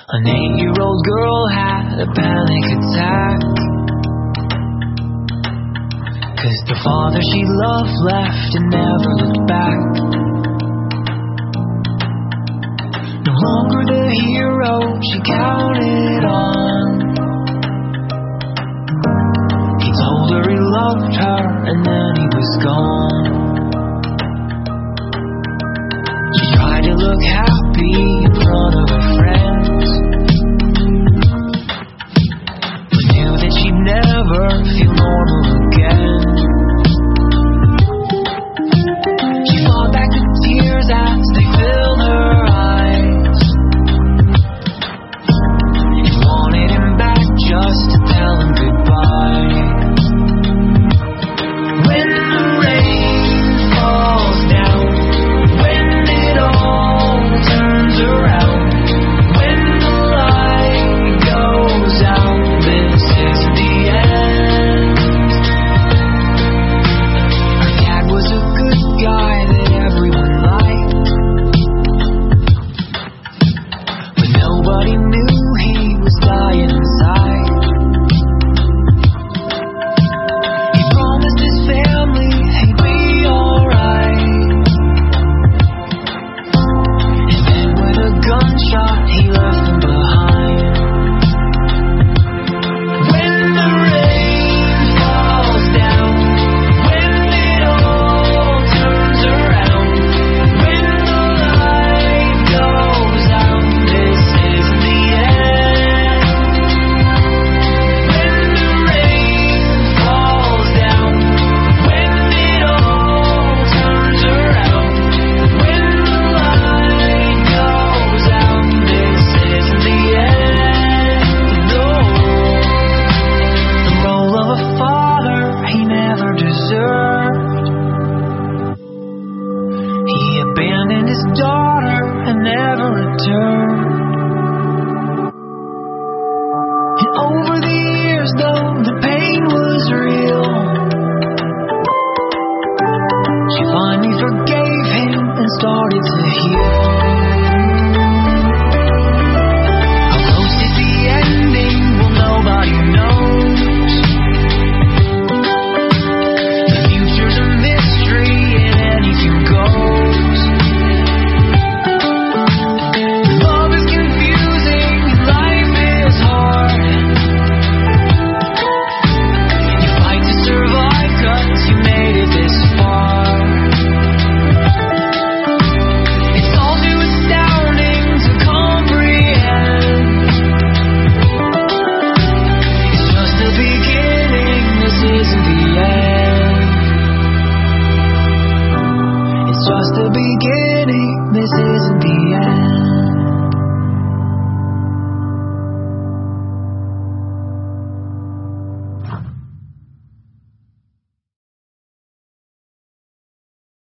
An 8-year-old girl had a panic attack, 'cause the father she loved left and never looked back. No longer the hero she counted on. He told her he loved her and then he was gone. She tried to look happy in front of her friends, but knew that she'd never feel normal again. She fought back the tears as they filled her eyes, and wanted him back just to tell him goodbye. When the rain falls down, when it all turns around, when the light goes out, this is the end. Her dad was a good guy that everyone liked, but nobody knew he was dying inside. He promised his family he'd be alright, and then with a gunshot he left them behind. When the rain falls down, when it all turns around, when the light goes out, this is the end. When the rain falls down, when it all turns around, when the light goes out, this is the end. No, the role of a father he never deserved. He abandoned his daughter and never returned. And over the years, though the pain was real, she finally forgave him and started to heal.